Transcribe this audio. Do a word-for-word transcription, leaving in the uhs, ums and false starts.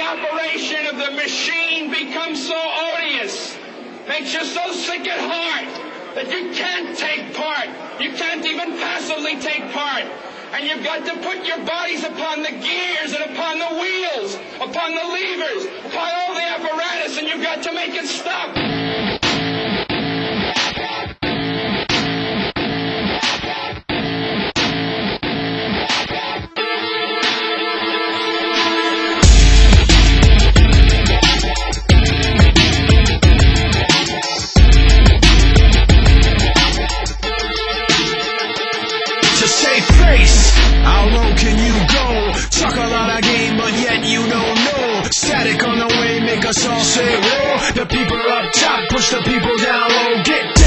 operation of the machine becomes so odious, makes you so sick at heart that you can't take part. You can't even passively take part. And you've got to put your bodies upon the gears and upon the wheels, upon the levers, upon all the apparatus, and you've got to make it stop. How low can you go? Talk a lot of game, but yet you don't know. Static on the way, make us all say whoa. The people up top push the people down low. Get